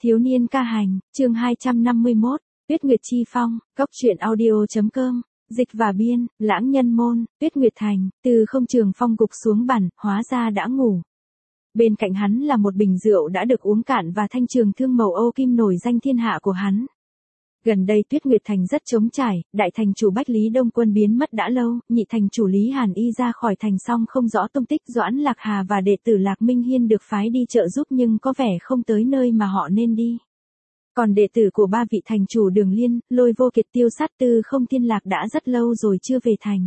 Thiếu niên ca hành, chương 251, Tuyết Nguyệt Chi Phong, Cốc truyện audio.com, dịch và biên, Lãng Nhân Môn, Tuyết Nguyệt Thành, từ không Trường Phong gục xuống bàn, hóa ra đã ngủ. Bên cạnh hắn là một bình rượu đã được uống cạn và thanh trường thương màu Âu kim nổi danh thiên hạ của hắn. Gần đây Tuyết Nguyệt Thành rất trống trải, đại thành chủ Bách Lý Đông Quân biến mất đã lâu, nhị thành chủ Lý Hàn Y ra khỏi thành xong không rõ tung tích, Doãn Lạc Hà và đệ tử Lạc Minh Hiên được phái đi trợ giúp nhưng có vẻ không tới nơi mà họ nên đi. Còn đệ tử của ba vị thành chủ Đường Liên, Lôi Vô Kiệt, Tiêu Sát Tư Không Thiên Lạc đã rất lâu rồi chưa về thành.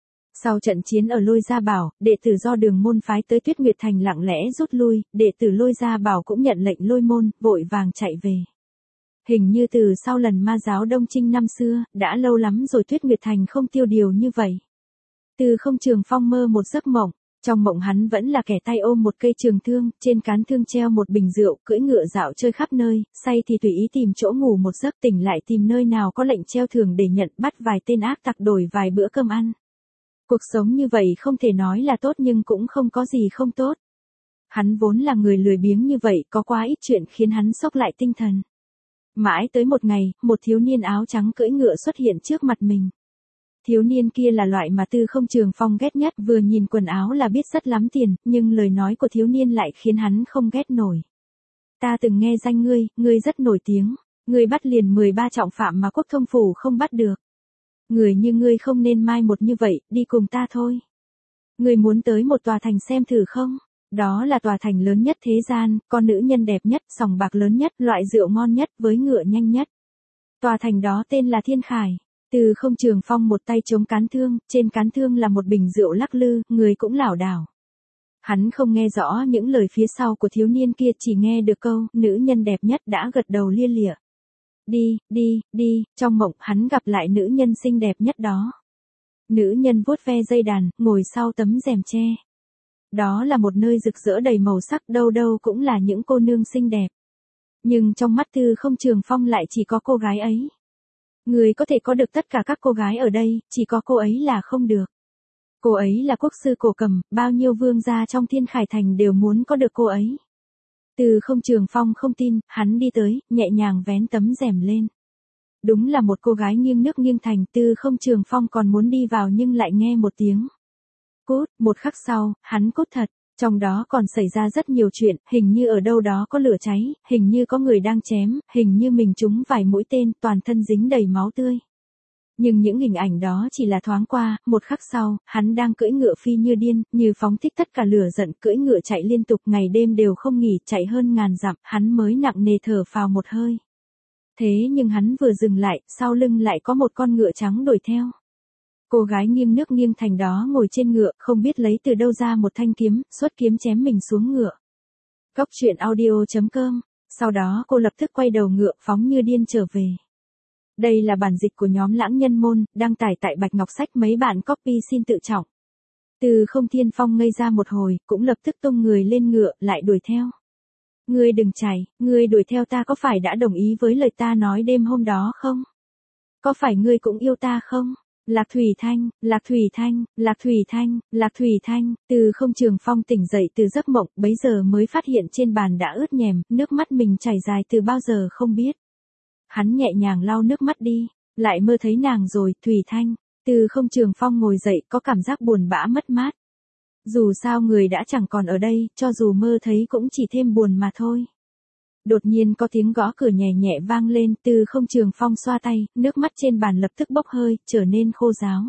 Sau trận chiến ở Lôi Gia Bảo, đệ tử do Đường môn phái tới Tuyết Nguyệt Thành lặng lẽ rút lui, đệ tử Lôi Gia Bảo cũng nhận lệnh Lôi môn, vội vàng chạy về. Hình như từ sau lần ma giáo Đông Trinh năm xưa, đã lâu lắm rồi Tuyết Nguyệt Thành không tiêu điều như vậy. Từ không Trường Phong mơ một giấc mộng, trong mộng hắn vẫn là kẻ tay ôm một cây trường thương, trên cán thương treo một bình rượu, cưỡi ngựa dạo chơi khắp nơi, say thì tùy ý tìm chỗ ngủ một giấc, tỉnh lại tìm nơi nào có lệnh treo thưởng để nhận, bắt vài tên ác tặc đổi vài bữa cơm ăn. Cuộc sống như vậy không thể nói là tốt nhưng cũng không có gì không tốt. Hắn vốn là người lười biếng như vậy, có quá ít chuyện khiến hắn xốc lại tinh thần. Mãi tới một ngày, một thiếu niên áo trắng cưỡi ngựa xuất hiện trước mặt mình. Thiếu niên kia là loại mà Tư Không Trường Phong ghét nhất, vừa nhìn quần áo là biết rất lắm tiền, nhưng lời nói của thiếu niên lại khiến hắn không ghét nổi. Ta từng nghe danh ngươi, ngươi rất nổi tiếng, ngươi bắt liền 13 trọng phạm mà Quốc Thông phủ không bắt được. Người như ngươi không nên mai một như vậy, đi cùng ta thôi. Ngươi muốn tới một tòa thành xem thử không? Đó là tòa thành lớn nhất thế gian, con nữ nhân đẹp nhất, sòng bạc lớn nhất, loại rượu ngon nhất, với ngựa nhanh nhất. Tòa thành đó tên là Thiên Khải. Từ không Trường Phong một tay chống cán thương, trên cán thương là một bình rượu lắc lư, người cũng lảo đảo. Hắn không nghe rõ những lời phía sau của thiếu niên kia, chỉ nghe được câu, nữ nhân đẹp nhất, đã gật đầu lia lịa. Đi, trong mộng hắn gặp lại nữ nhân xinh đẹp nhất đó. Nữ nhân vuốt ve dây đàn, ngồi sau tấm rèm tre. Đó là một nơi rực rỡ đầy màu sắc, đâu đâu cũng là những cô nương xinh đẹp. Nhưng trong mắt Tư không Trường Phong lại chỉ có cô gái ấy. Người có thể có được tất cả các cô gái ở đây, chỉ có cô ấy là không được. Cô ấy là quốc sư Cổ Cầm, bao nhiêu vương gia trong Thiên Khải Thành đều muốn có được cô ấy. Từ không Trường Phong không tin, hắn đi tới, nhẹ nhàng vén tấm rèm lên. Đúng là một cô gái nghiêng nước nghiêng thành, Từ không Trường Phong còn muốn đi vào nhưng lại nghe một tiếng cút, một khắc sau, hắn cút thật. Trong đó còn xảy ra rất nhiều chuyện, hình như ở đâu đó có lửa cháy, hình như có người đang chém, hình như mình trúng vài mũi tên, toàn thân dính đầy máu tươi. Nhưng những hình ảnh đó chỉ là thoáng qua, một khắc sau, hắn đang cưỡi ngựa phi như điên, như phóng thích tất cả lửa giận, cưỡi ngựa chạy liên tục, ngày đêm đều không nghỉ, chạy hơn ngàn dặm, hắn mới nặng nề thở phào một hơi. Thế nhưng hắn vừa dừng lại, sau lưng lại có một con ngựa trắng đuổi theo. Cô gái nghiêng nước nghiêng thành đó ngồi trên ngựa, không biết lấy từ đâu ra một thanh kiếm, xuất kiếm chém mình xuống ngựa. Cốc truyện audio.com, sau đó cô lập tức quay đầu ngựa phóng như điên trở về. Đây là bản dịch của nhóm Lãng Nhân Môn, đăng tải tại Bạch Ngọc Sách, mấy bạn copy xin tự trọng. Từ không Thiên Phong ngây ra một hồi, cũng lập tức tung người lên ngựa, lại đuổi theo. Ngươi đừng chạy, ngươi đuổi theo ta có phải đã đồng ý với lời ta nói đêm hôm đó không? Có phải ngươi cũng yêu ta không? Lạc Thủy Thanh, Lạc Thủy Thanh, Lạc Thủy Thanh, Lạc Thủy Thanh, Từ không Trường Phong tỉnh dậy từ giấc mộng, bấy giờ mới phát hiện trên bàn đã ướt nhèm, nước mắt mình chảy dài từ bao giờ không biết. Hắn nhẹ nhàng lau nước mắt đi, lại mơ thấy nàng rồi, Thủy Thanh. Từ không Trường Phong ngồi dậy có cảm giác buồn bã mất mát. Dù sao người đã chẳng còn ở đây, cho dù mơ thấy cũng chỉ thêm buồn mà thôi. Đột nhiên có tiếng gõ cửa nhẹ nhẹ vang lên, Từ không Trường Phong xoa tay, nước mắt trên bàn lập tức bốc hơi, trở nên khô ráo.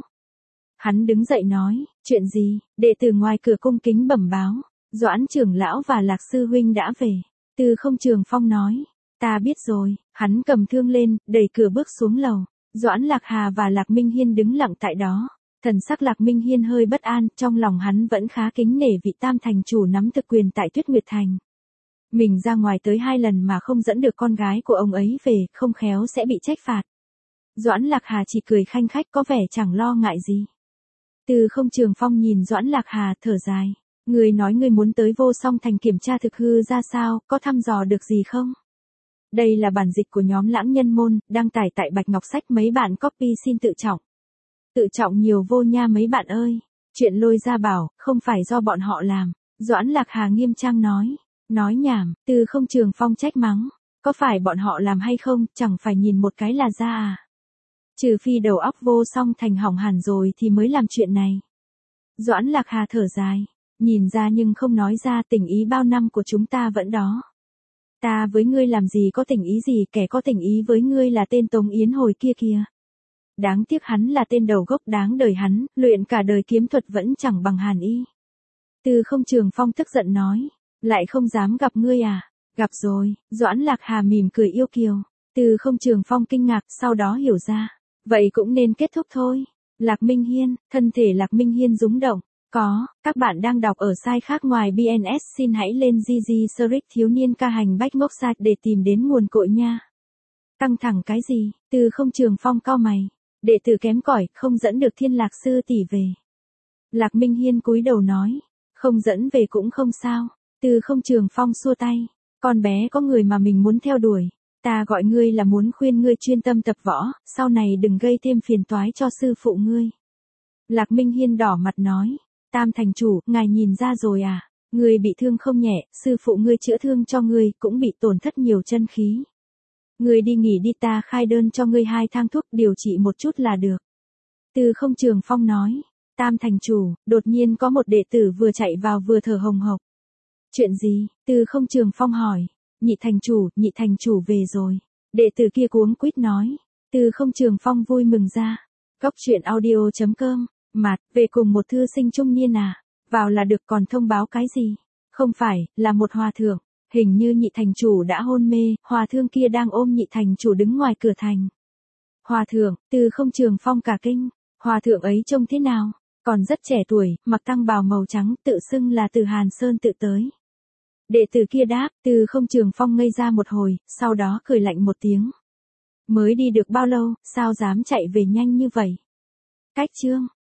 Hắn đứng dậy nói, chuyện gì? Đệ tử ngoài cửa cung kính bẩm báo, Doãn trưởng lão và Lạc sư huynh đã về. Từ không Trường Phong nói, ta biết rồi. Hắn cầm thương lên, đẩy cửa bước xuống lầu. Doãn Lạc Hà và Lạc Minh Hiên đứng lặng tại đó. Thần sắc Lạc Minh Hiên hơi bất an, trong lòng hắn vẫn khá kính nể vị tam thành chủ nắm thực quyền tại Tuyết Nguyệt Thành. Mình ra ngoài tới 2 lần mà không dẫn được con gái của ông ấy về, không khéo sẽ bị trách phạt. Doãn Lạc Hà chỉ cười khanh khách, có vẻ chẳng lo ngại gì. Từ không Trường Phong nhìn Doãn Lạc Hà, thở dài. Người nói người muốn tới Vô Song Thành kiểm tra thực hư ra sao, có thăm dò được gì không? Đây là bản dịch của nhóm Lãng Nhân Môn, đăng tải tại Bạch Ngọc Sách, mấy bạn copy xin tự trọng. Tự trọng nhiều vô nha mấy bạn ơi. Chuyện Lôi Gia Bảo, không phải do bọn họ làm. Doãn Lạc Hà nghiêm trang nói. Nói nhảm, Từ không Trường Phong trách mắng. Có phải bọn họ làm hay không, chẳng phải nhìn một cái là ra à. Trừ phi đầu óc vô song thành hỏng hẳn rồi thì mới làm chuyện này. Doãn Lạc Hà thở dài, nhìn ra nhưng không nói ra, tình ý bao năm của chúng ta vẫn đó. Ta với ngươi làm gì có tình ý gì, kẻ có tình ý với ngươi là tên Tống Yến hồi kia kìa. Đáng tiếc hắn là tên đầu gốc đáng đời hắn, luyện cả đời kiếm thuật vẫn chẳng bằng Hàn Y. Từ Không Trường Phong tức giận nói, lại không dám gặp ngươi à? Gặp rồi, Doãn Lạc Hà mỉm cười yêu kiều. Từ Không Trường Phong kinh ngạc, sau đó hiểu ra, vậy cũng nên kết thúc thôi. Lạc Minh Hiên, thân thể Lạc Minh Hiên rúng động. Có, các bạn đang đọc ở site khác ngoài BNS, xin hãy lên GG Search thiếu niên ca hành bách ngốc site để tìm đến nguồn cội nha. Căng thẳng cái gì? Từ Không Trường Phong cau mày. Đệ tử kém cỏi, không dẫn được Thiên Lạc sư tỷ về. Lạc Minh Hiên cúi đầu nói, không dẫn về cũng không sao. Từ Không Trường Phong xua tay, con bé có người mà mình muốn theo đuổi. Ta gọi ngươi là muốn khuyên ngươi chuyên tâm tập võ, sau này đừng gây thêm phiền toái cho sư phụ ngươi. Lạc Minh Hiên đỏ mặt nói, Tam thành chủ, ngài nhìn ra rồi à? Ngươi bị thương không nhẹ, sư phụ ngươi chữa thương cho ngươi, cũng bị tổn thất nhiều chân khí. Ngươi đi nghỉ đi, ta khai đơn cho ngươi 2 thang thuốc điều trị một chút là được. Từ Không Trường Phong nói, Tam thành chủ, đột nhiên có một đệ tử vừa chạy vào vừa thở hồng hộc. Chuyện gì? Từ Không Trường Phong hỏi. Nhị thành chủ về rồi. Đệ tử kia cuống quýt nói. Từ Không Trường Phong vui mừng ra. Góc truyện audio.com. Mạt, về cùng một thư sinh trung niên à? Vào là được, còn thông báo cái gì? Không phải, là một hòa thượng. Hình như nhị thành chủ đã hôn mê, hòa thượng kia đang ôm nhị thành chủ đứng ngoài cửa thành. Hòa thượng, Từ Không Trường Phong cả kinh. Hòa thượng ấy trông thế nào? Còn rất trẻ tuổi, mặc tăng bào màu trắng, tự xưng là từ Hàn Sơn tự tới. Đệ tử kia đáp, Từ Không Trường Phong ngây ra một hồi, sau đó cười lạnh một tiếng. Mới đi được bao lâu, sao dám chạy về nhanh như vậy? Cách chương